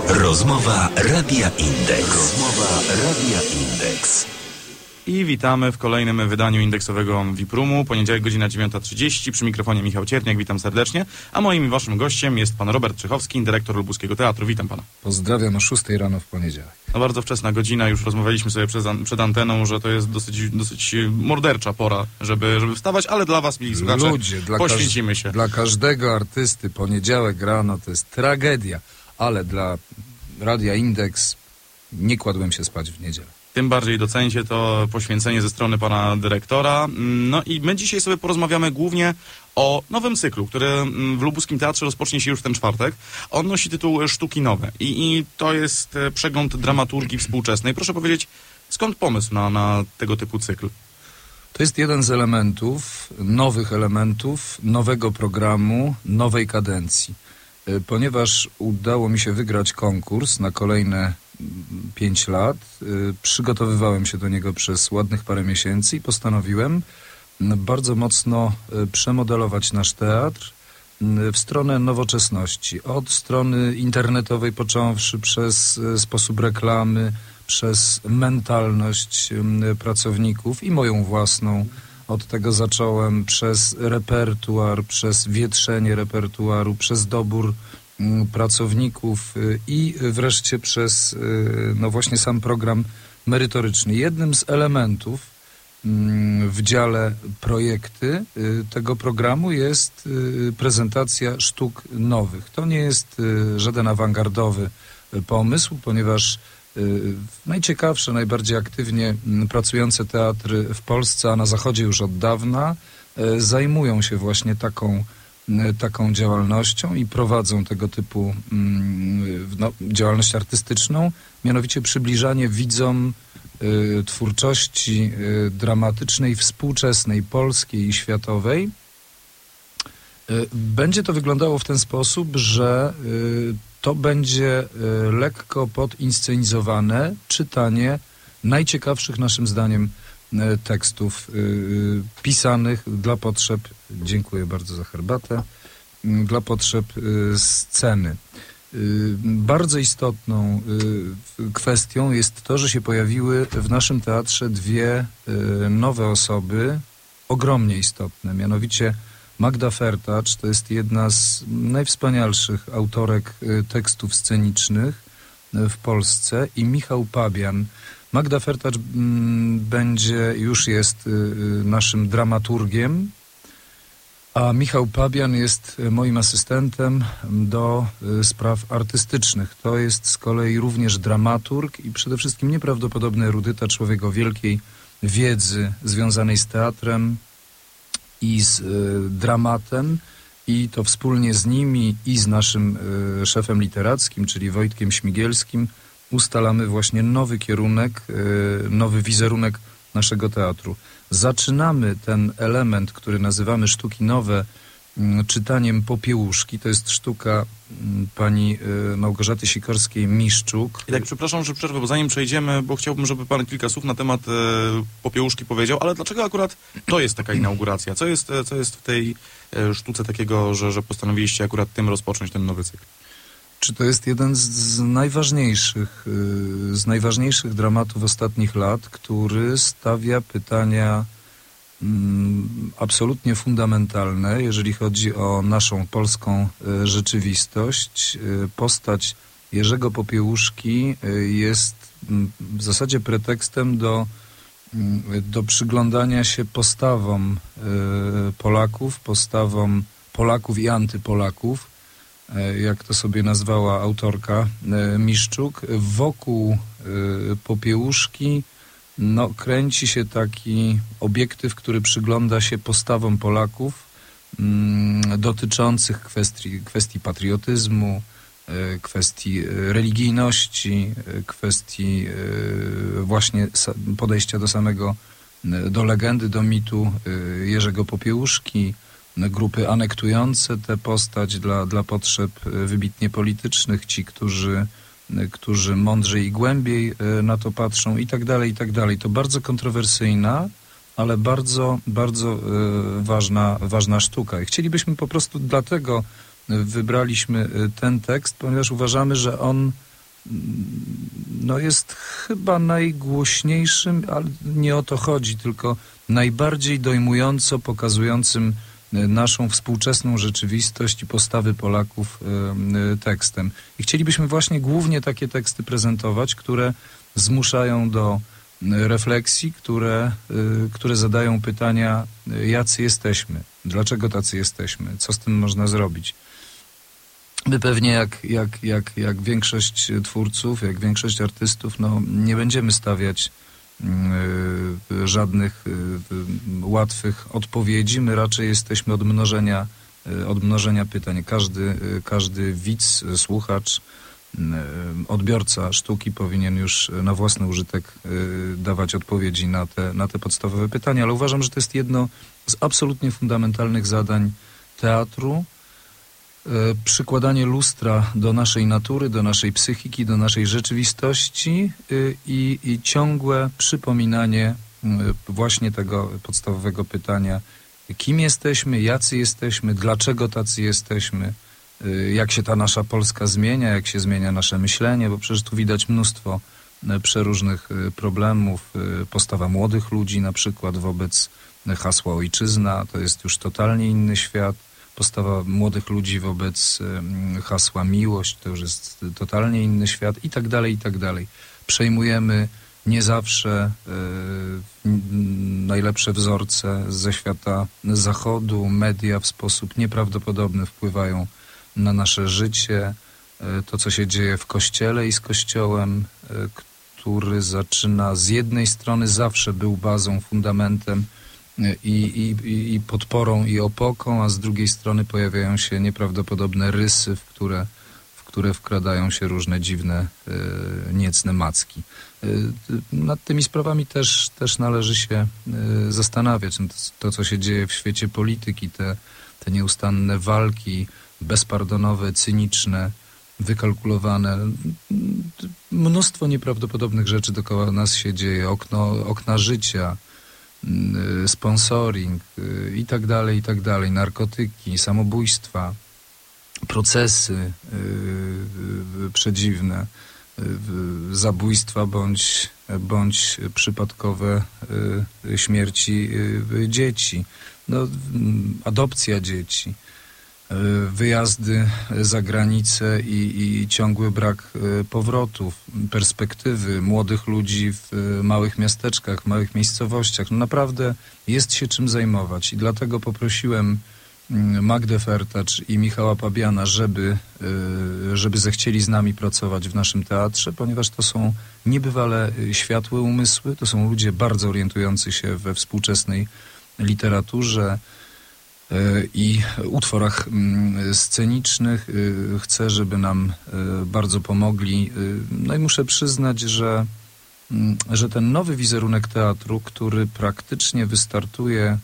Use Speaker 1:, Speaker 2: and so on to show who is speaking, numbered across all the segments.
Speaker 1: Rozmowa Radia Indeks.
Speaker 2: I witamy w kolejnym wydaniu indeksowego VIP-Roomu. Poniedziałek, godzina 9:30. Przy mikrofonie Michał Cierniak, witam serdecznie. A moim i waszym gościem jest pan Robert Czychowski, dyrektor Lubuskiego Teatru. Witam pana.
Speaker 3: Pozdrawiam o 6 rano w poniedziałek.
Speaker 2: No bardzo wczesna godzina, już rozmawialiśmy sobie przed anteną, że to jest dosyć mordercza pora, żeby wstawać, ale dla was, mili słuchacze,
Speaker 3: ludzie,
Speaker 2: poświęcimy się.
Speaker 3: Dla każdego artysty poniedziałek rano to jest tragedia, ale dla Radia Indeks nie kładłem się spać w niedzielę.
Speaker 2: Tym bardziej doceńcie to poświęcenie ze strony pana dyrektora. No i my dzisiaj sobie porozmawiamy głównie o nowym cyklu, który w Lubuskim Teatrze rozpocznie się już w ten czwartek. On nosi tytuł Sztuki Nowe i to jest przegląd dramaturgii współczesnej. Proszę powiedzieć, skąd pomysł na tego typu cykl?
Speaker 3: To jest jeden z nowych elementów, nowego programu, nowej kadencji. Ponieważ udało mi się wygrać konkurs na kolejne 5 lat, przygotowywałem się do niego przez ładnych parę miesięcy i postanowiłem bardzo mocno przemodelować nasz teatr w stronę nowoczesności. Od strony internetowej począwszy, przez sposób reklamy, przez mentalność pracowników i moją własną. Od tego zacząłem, przez repertuar, przez wietrzenie repertuaru, przez dobór pracowników i wreszcie przez właśnie sam program merytoryczny. Jednym z elementów w dziale projekty tego programu jest prezentacja sztuk nowych. To nie jest żaden awangardowy pomysł, ponieważ najciekawsze, najbardziej aktywnie pracujące teatry w Polsce, a na Zachodzie już od dawna, zajmują się właśnie taką działalnością i prowadzą tego typu działalność artystyczną, mianowicie przybliżanie widzom twórczości dramatycznej, współczesnej, polskiej i światowej. Będzie to wyglądało w ten sposób, że to będzie lekko podinscenizowane czytanie najciekawszych naszym zdaniem tekstów pisanych dla potrzeb, dziękuję bardzo za herbatę, dla potrzeb sceny. Bardzo istotną kwestią jest to, że się pojawiły w naszym teatrze dwie nowe osoby, ogromnie istotne, mianowicie Magda Fertacz, to jest jedna z najwspanialszych autorek tekstów scenicznych w Polsce, i Michał Pabian. Magda Fertacz już jest naszym dramaturgiem, a Michał Pabian jest moim asystentem do spraw artystycznych. To jest z kolei również dramaturg i przede wszystkim nieprawdopodobny erudyta, człowiek o wielkiej wiedzy związanej z teatrem i z dramatem, i to wspólnie z nimi i z naszym szefem literackim, czyli Wojtkiem Śmigielskim, ustalamy właśnie nowy kierunek, nowy wizerunek naszego teatru. Zaczynamy ten element, który nazywamy Sztuki Nowe, czytaniem Popiełuszki. To jest sztuka pani Małgorzaty Sikorskiej-Miszczuk.
Speaker 2: I tak, przepraszam, że przerwę, bo zanim przejdziemy, bo chciałbym, żeby pan kilka słów na temat Popiełuszki powiedział, ale dlaczego akurat to jest taka inauguracja? Co jest w tej sztuce takiego, że postanowiliście akurat tym rozpocząć ten nowy cykl?
Speaker 3: Czy to jest jeden z najważniejszych dramatów ostatnich lat, który stawia pytania absolutnie fundamentalne, jeżeli chodzi o naszą polską rzeczywistość. Postać Jerzego Popiełuszki jest w zasadzie pretekstem do przyglądania się postawom Polaków i antypolaków, jak to sobie nazwała autorka Miszczuk. Wokół Popiełuszki kręci się taki obiektyw, który przygląda się postawom Polaków dotyczących kwestii patriotyzmu, kwestii religijności, kwestii właśnie podejścia do legendy, do mitu Jerzego Popiełuszki, grupy anektujące tę postać dla potrzeb wybitnie politycznych, ci, którzy mądrzej i głębiej na to patrzą i tak dalej, i tak dalej. To bardzo kontrowersyjna, ale bardzo, bardzo ważna sztuka. I chcielibyśmy po prostu dlatego wybraliśmy ten tekst, ponieważ uważamy, że on no jest chyba najgłośniejszym, ale nie o to chodzi, tylko najbardziej dojmująco pokazującym naszą współczesną rzeczywistość i postawy Polaków tekstem. I chcielibyśmy właśnie głównie takie teksty prezentować, które zmuszają do refleksji, które zadają pytania, jacy jesteśmy, dlaczego tacy jesteśmy, co z tym można zrobić. My pewnie jak większość twórców, jak większość artystów, no, nie będziemy stawiać żadnych łatwych odpowiedzi. My raczej jesteśmy od mnożenia pytań. Każdy widz, słuchacz, odbiorca sztuki powinien już na własny użytek dawać odpowiedzi na te podstawowe pytania. Ale uważam, że to jest jedno z absolutnie fundamentalnych zadań teatru. Przykładanie lustra do naszej natury, do naszej psychiki, do naszej rzeczywistości i ciągłe przypominanie właśnie tego podstawowego pytania, kim jesteśmy, jacy jesteśmy, dlaczego tacy jesteśmy, jak się ta nasza Polska zmienia, jak się zmienia nasze myślenie, bo przecież tu widać mnóstwo przeróżnych problemów. Postawa młodych ludzi na przykład wobec hasła ojczyzna, to jest już totalnie inny świat. Postawa młodych ludzi wobec hasła miłość, to już jest totalnie inny świat i tak dalej, i tak dalej. Przejmujemy nie zawsze najlepsze wzorce ze świata zachodu. Media w sposób nieprawdopodobny wpływają na nasze życie. To, co się dzieje w Kościele i z Kościołem, który zaczyna z jednej strony zawsze był bazą, fundamentem i podporą i opoką, a z drugiej strony pojawiają się nieprawdopodobne rysy, w które wkradają się różne dziwne, niecne macki. Nad tymi sprawami też należy się zastanawiać. To, co się dzieje w świecie polityki, te nieustanne walki, bezpardonowe, cyniczne, wykalkulowane. Mnóstwo nieprawdopodobnych rzeczy dookoła nas się dzieje. Okna życia, sponsoring i tak dalej, narkotyki, samobójstwa, procesy przedziwne, zabójstwa bądź przypadkowe śmierci dzieci, no, adopcja dzieci, wyjazdy za granicę i ciągły brak powrotów, perspektywy młodych ludzi w małych miasteczkach, w małych miejscowościach. No naprawdę jest się czym zajmować i dlatego poprosiłem Magdę Fertacz i Michała Pabiana, żeby zechcieli z nami pracować w naszym teatrze, ponieważ to są niebywale światłe umysły, to są ludzie bardzo orientujący się we współczesnej literaturze i utworach scenicznych. Chcę, żeby nam bardzo pomogli. No i muszę przyznać, że ten nowy wizerunek teatru, który praktycznie wystartuje,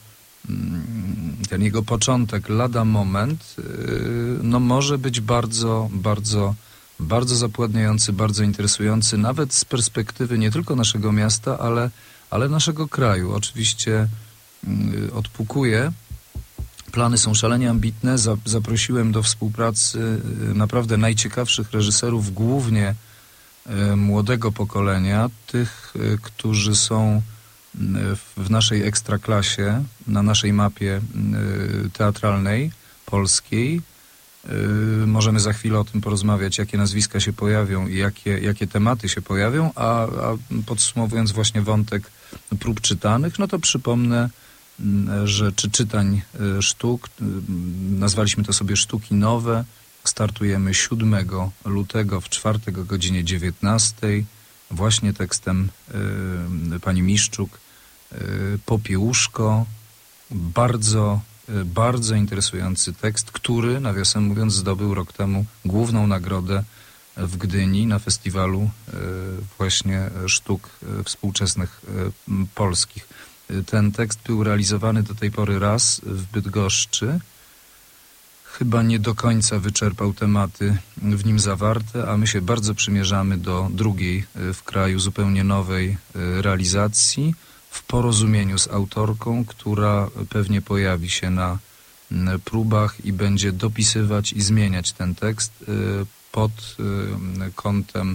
Speaker 3: ten jego początek lada moment, no może być bardzo, bardzo, bardzo zapładniający, bardzo interesujący, nawet z perspektywy nie tylko naszego miasta, ale naszego kraju. Oczywiście odpukuje. Plany są szalenie ambitne. Zaprosiłem do współpracy naprawdę najciekawszych reżyserów, głównie młodego pokolenia, tych, którzy są w naszej ekstraklasie, na naszej mapie teatralnej, polskiej. Możemy za chwilę o tym porozmawiać, jakie nazwiska się pojawią i jakie tematy się pojawią, a podsumowując właśnie wątek prób czytanych, no to przypomnę, że czytań sztuk, nazwaliśmy to sobie Sztuki Nowe, startujemy 7 lutego w czwartek o godzinie 19, właśnie tekstem pani Miszczuk, Popiełuszko, bardzo, bardzo interesujący tekst, który, nawiasem mówiąc, zdobył rok temu główną nagrodę w Gdyni na festiwalu właśnie sztuk współczesnych polskich. Ten tekst był realizowany do tej pory raz w Bydgoszczy. Chyba nie do końca wyczerpał tematy w nim zawarte, a my się bardzo przymierzamy do drugiej w kraju zupełnie nowej realizacji w porozumieniu z autorką, która pewnie pojawi się na próbach i będzie dopisywać i zmieniać ten tekst pod kątem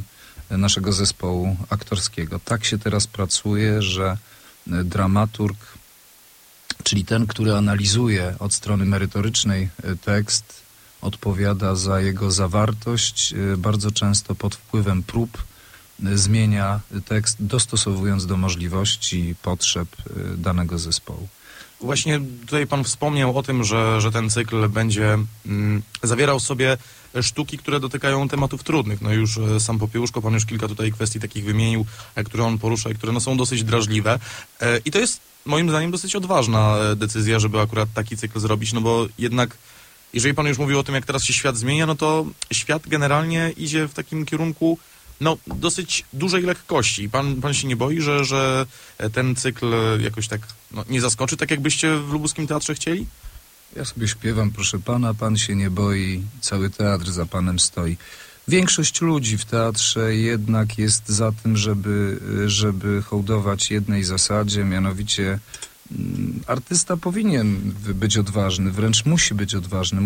Speaker 3: naszego zespołu aktorskiego. Tak się teraz pracuje, że dramaturg, czyli ten, który analizuje od strony merytorycznej tekst, odpowiada za jego zawartość, bardzo często pod wpływem prób zmienia tekst, dostosowując do możliwości i potrzeb danego zespołu.
Speaker 2: Właśnie tutaj pan wspomniał o tym, że ten cykl będzie zawierał sobie sztuki, które dotykają tematów trudnych. No już sam Popiełuszko, pan już kilka tutaj kwestii takich wymienił, które on porusza i które no, są dosyć drażliwe. I to jest moim zdaniem dosyć odważna decyzja, żeby akurat taki cykl zrobić, no bo jednak jeżeli pan już mówił o tym, jak teraz się świat zmienia, no to świat generalnie idzie w takim kierunku no, dosyć dużej lekkości. Pan się nie boi, że ten cykl jakoś tak no, nie zaskoczy, tak jakbyście w Lubuskim Teatrze chcieli?
Speaker 3: Ja sobie śpiewam, proszę pana, pan się nie boi, cały teatr za panem stoi. Większość ludzi w teatrze jednak jest za tym, żeby hołdować jednej zasadzie, mianowicie artysta powinien być odważny, wręcz musi być odważny,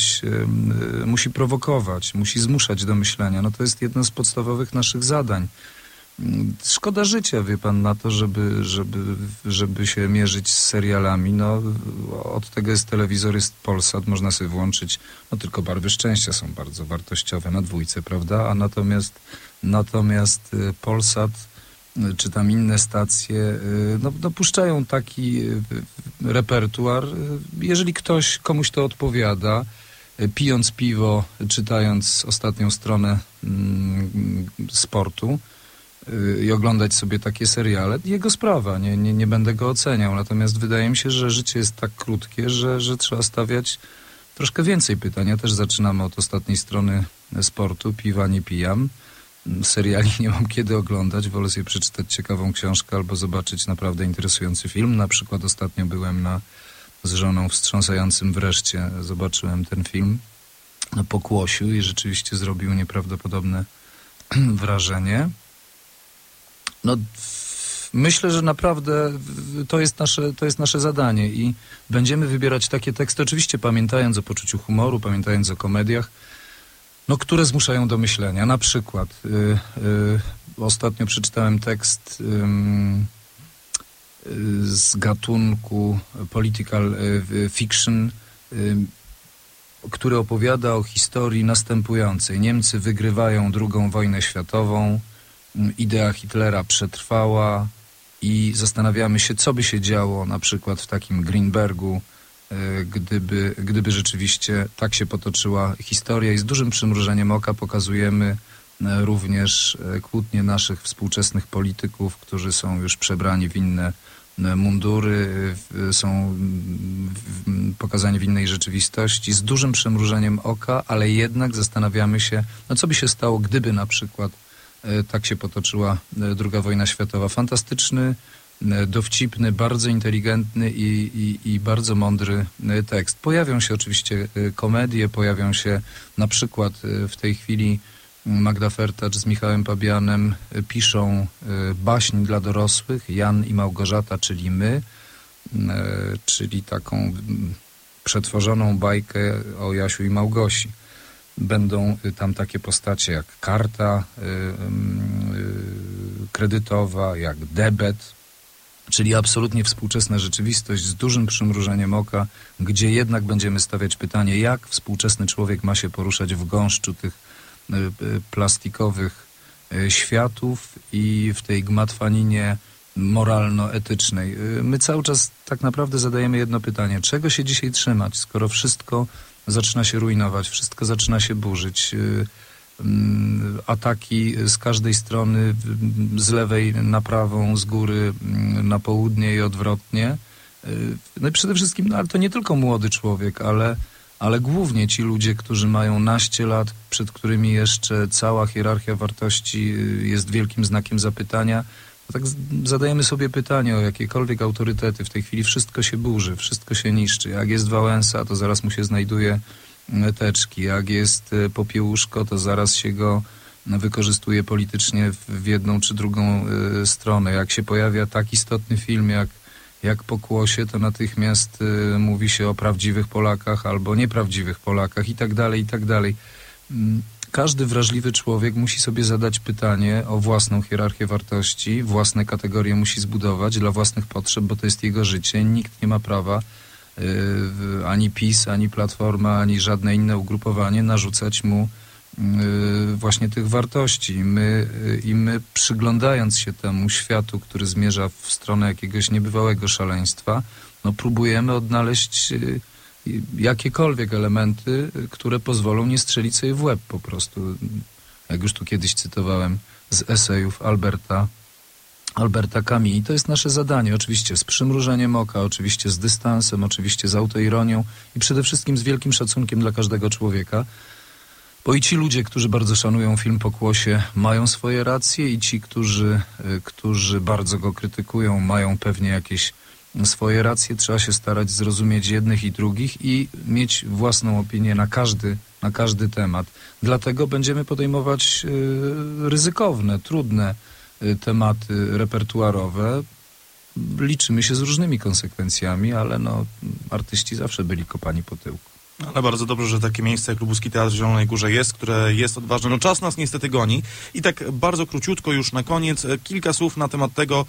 Speaker 3: musi prowokować, musi zmuszać do myślenia. No to jest jedno z podstawowych naszych zadań. Szkoda życia, wie pan, na to, żeby się mierzyć z serialami. No, od tego jest telewizor, jest Polsat, można sobie włączyć, no tylko Barwy Szczęścia są bardzo wartościowe na dwójce, prawda? A natomiast Polsat czy tam inne stacje no, puszczają taki repertuar. Jeżeli komuś to odpowiada, pijąc piwo, czytając ostatnią stronę sportu i oglądać sobie takie seriale, jego sprawa, nie będę go oceniał. Natomiast wydaje mi się, że życie jest tak krótkie, że trzeba stawiać troszkę więcej pytań. Ja też zaczynamy od ostatniej strony sportu, piwa nie pijam. Seriali nie mam kiedy oglądać, wolę sobie przeczytać ciekawą książkę albo zobaczyć naprawdę interesujący film. Na przykład ostatnio byłem z żoną wstrząsającym wreszcie. Zobaczyłem ten film na Pokłosiu i rzeczywiście zrobił nieprawdopodobne wrażenie. No, myślę, że naprawdę to jest nasze zadanie i będziemy wybierać takie teksty, oczywiście pamiętając o poczuciu humoru, pamiętając o komediach, no, które zmuszają do myślenia. Na przykład ostatnio przeczytałem tekst z gatunku political fiction, który opowiada o historii następującej. Niemcy wygrywają II wojnę światową, idea Hitlera przetrwała i zastanawiamy się, co by się działo na przykład w takim Grünbergu, gdyby rzeczywiście tak się potoczyła historia i z dużym przymrużeniem oka pokazujemy również kłótnie naszych współczesnych polityków, którzy są już przebrani w inne mundury, są pokazani w innej rzeczywistości, z dużym przymrużeniem oka, ale jednak zastanawiamy się, no co by się stało, gdyby na przykład tak się potoczyła II wojna światowa. Fantastyczny, dowcipny, bardzo inteligentny i bardzo mądry tekst. Pojawią się oczywiście komedie, pojawią się na przykład w tej chwili Magda Fertacz z Michałem Pabianem piszą baśń dla dorosłych, Jan i Małgorzata, czyli my, czyli taką przetworzoną bajkę o Jasiu i Małgosi. Będą tam takie postacie jak karta kredytowa, jak debet, czyli absolutnie współczesna rzeczywistość z dużym przymrużeniem oka, gdzie jednak będziemy stawiać pytanie, jak współczesny człowiek ma się poruszać w gąszczu tych plastikowych światów i w tej gmatwaninie moralno-etycznej. My cały czas tak naprawdę zadajemy jedno pytanie. Czego się dzisiaj trzymać, skoro wszystko zaczyna się rujnować, wszystko zaczyna się burzyć? Ataki z każdej strony, z lewej na prawą, z góry na południe i odwrotnie. No i przede wszystkim, no, ale to nie tylko młody człowiek, ale głównie ci ludzie, którzy mają naście lat, przed którymi jeszcze cała hierarchia wartości jest wielkim znakiem zapytania. Tak zadajemy sobie pytanie o jakiekolwiek autorytety. W tej chwili wszystko się burzy, wszystko się niszczy. Jak jest Wałęsa, to zaraz mu się znajduje teczki. Jak jest Popiełuszko, to zaraz się go wykorzystuje politycznie w jedną czy drugą stronę. Jak się pojawia tak istotny film jak Pokłosie, to natychmiast mówi się o prawdziwych Polakach albo nieprawdziwych Polakach i tak dalej, i tak dalej. każdy wrażliwy człowiek musi sobie zadać pytanie o własną hierarchię wartości, własne kategorie musi zbudować dla własnych potrzeb, bo to jest jego życie. Nikt nie ma prawa, ani PiS, ani Platforma, ani żadne inne ugrupowanie narzucać mu właśnie tych wartości. My przyglądając się temu światu, który zmierza w stronę jakiegoś niebywałego szaleństwa, no próbujemy odnaleźć jakiekolwiek elementy, które pozwolą nie strzelić sobie w łeb po prostu. Jak już tu kiedyś cytowałem z esejów Alberta Camus. I to jest nasze zadanie, oczywiście z przymrużeniem oka, oczywiście z dystansem, oczywiście z autoironią i przede wszystkim z wielkim szacunkiem dla każdego człowieka. Bo i ci ludzie, którzy bardzo szanują film Pokłosie, mają swoje racje i ci, którzy bardzo go krytykują, mają pewnie jakieś swoje racje. Trzeba się starać zrozumieć jednych i drugich i mieć własną opinię na każdy temat. Dlatego będziemy podejmować ryzykowne, trudne tematy repertuarowe. Liczymy się z różnymi konsekwencjami, ale no, artyści zawsze byli kopani po tyłku.
Speaker 2: Ale bardzo dobrze, że takie miejsce jak Lubuski Teatr w Zielonej Górze jest, które jest odważne. No czas nas niestety goni. I tak bardzo króciutko już na koniec kilka słów na temat tego,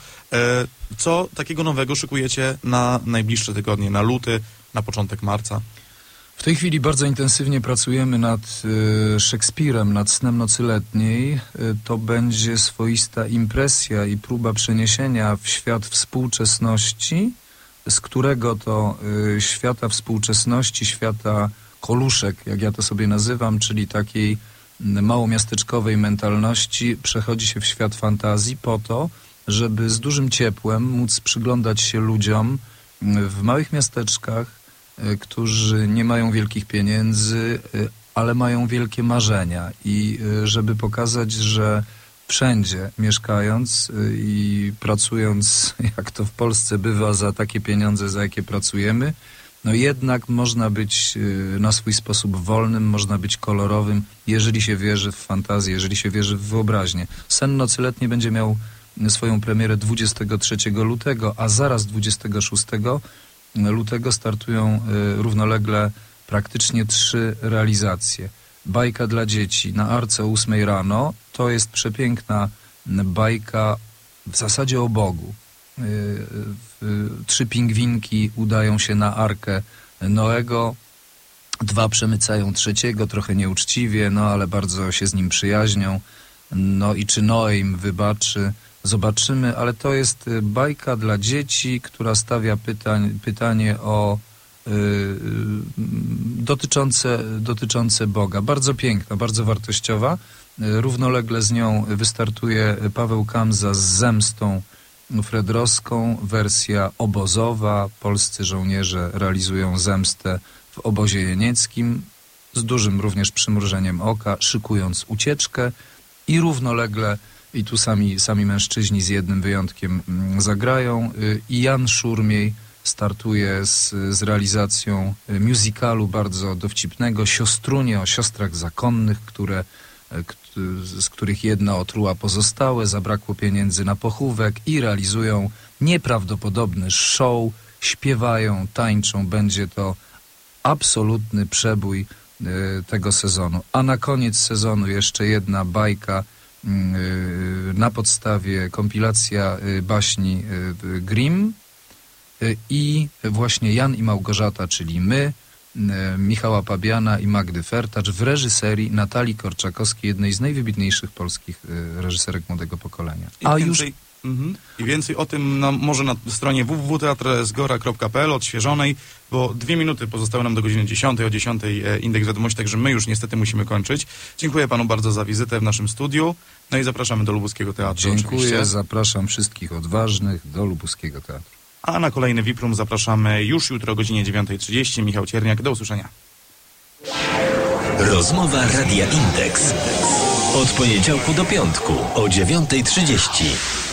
Speaker 2: co takiego nowego szykujecie na najbliższe tygodnie, na luty, na początek marca.
Speaker 3: W tej chwili bardzo intensywnie pracujemy nad Szekspirem, nad Snem nocy letniej. To będzie swoista impresja i próba przeniesienia w świat współczesności, z którego to świata współczesności, świata koluszek, jak ja to sobie nazywam, czyli takiej małomiasteczkowej mentalności, przechodzi się w świat fantazji po to, żeby z dużym ciepłem móc przyglądać się ludziom w małych miasteczkach, którzy nie mają wielkich pieniędzy, ale mają wielkie marzenia i żeby pokazać, że wszędzie mieszkając i pracując, jak to w Polsce bywa, za takie pieniądze, za jakie pracujemy, no jednak można być na swój sposób wolnym, można być kolorowym, jeżeli się wierzy w fantazję, jeżeli się wierzy w wyobraźnię. Sen nocy letniej będzie miał swoją premierę 23 lutego, a zaraz 26 lutego startują równolegle praktycznie 3 realizacje. Bajka dla dzieci na Arce o 8 rano. To jest przepiękna bajka w zasadzie o Bogu. 3 pingwinki udają się na Arkę Noego. 2 przemycają 3, trochę nieuczciwie, no ale bardzo się z nim przyjaźnią. No i czy Noe im wybaczy, zobaczymy, ale to jest bajka dla dzieci, która stawia pytanie o dotyczące Boga. Bardzo piękna, bardzo wartościowa. Równolegle z nią wystartuje Paweł Kamza z Zemstą Fredrowską, wersja obozowa. Polscy żołnierze realizują zemstę w obozie jenieckim z dużym również przymrużeniem oka, szykując ucieczkę i równolegle, i tu sami mężczyźni z jednym wyjątkiem zagrają, i Jan Szurmiej startuje z realizacją musicalu bardzo dowcipnego, Siostrunie o siostrach zakonnych, z których jedna otruła pozostałe, zabrakło pieniędzy na pochówek i realizują nieprawdopodobny show, śpiewają, tańczą. Będzie to absolutny przebój tego sezonu. A na koniec sezonu jeszcze jedna bajka na podstawie kompilacja baśni Grimm i właśnie Jan i Małgorzata, czyli my, Michała Pabiana i Magdy Fertacz w reżyserii Natalii Korczakowskiej, jednej z najwybitniejszych polskich reżyserek młodego pokolenia.
Speaker 2: I więcej o tym może na stronie www.teatrzgora.pl odświeżonej, bo 2 minuty pozostały nam do godziny 10. O 10 Indeks Wiadomości, także my już niestety musimy kończyć. Dziękuję panu bardzo za wizytę w naszym studiu, no i zapraszamy do Lubuskiego Teatru.
Speaker 3: Dziękuję,
Speaker 2: oczywiście.
Speaker 3: Zapraszam wszystkich odważnych do Lubuskiego Teatru.
Speaker 2: A na kolejny VIP-Room zapraszamy już jutro o godzinie 9:30. Michał Cierniak, do usłyszenia.
Speaker 1: Rozmowa Radia Indeks. Od poniedziałku do piątku o 9:30.